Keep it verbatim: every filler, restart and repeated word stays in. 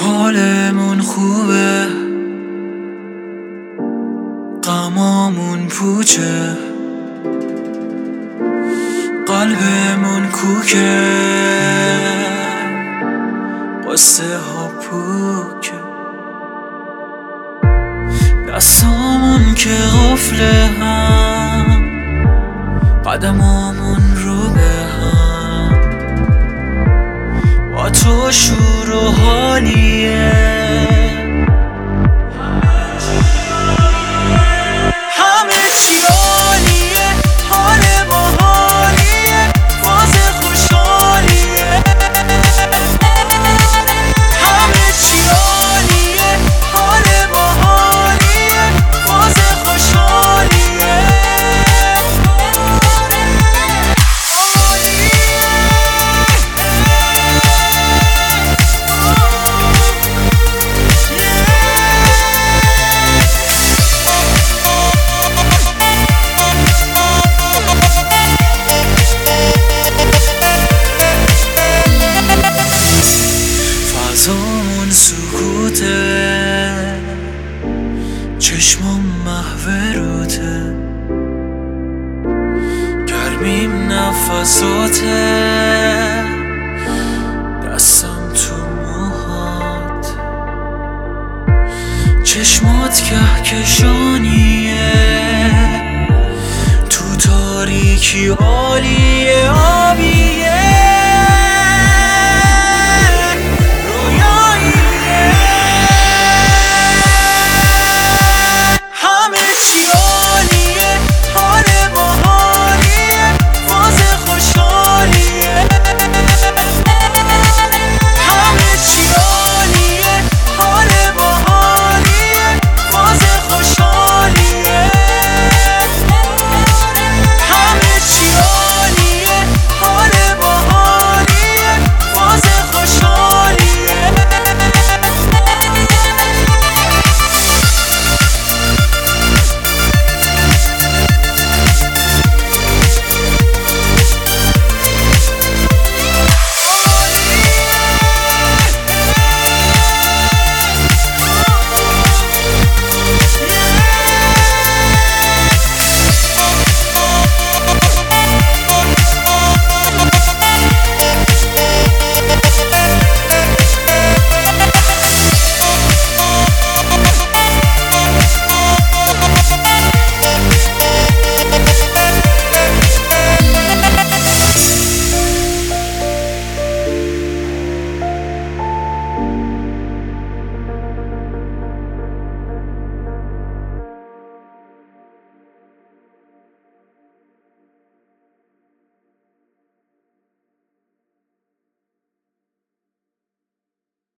حالمون خوبه، غمامون پوچه، قلبمون کوکه، قصه ها پوکه، دستامون که غفله هم، قدمامون رو به هم، با تو شور و حالیه، همه چی عالیه، حال باحالیه، فاز خوشحالیه، همه چی عالیه، حال باحالیه، فاز خوشحالیه، فضامون سکوته، چشمام محو روته، گرمیم نفساته، دستم تو موهات، چشمات کهکشانیه، تو تاریکی عالیه.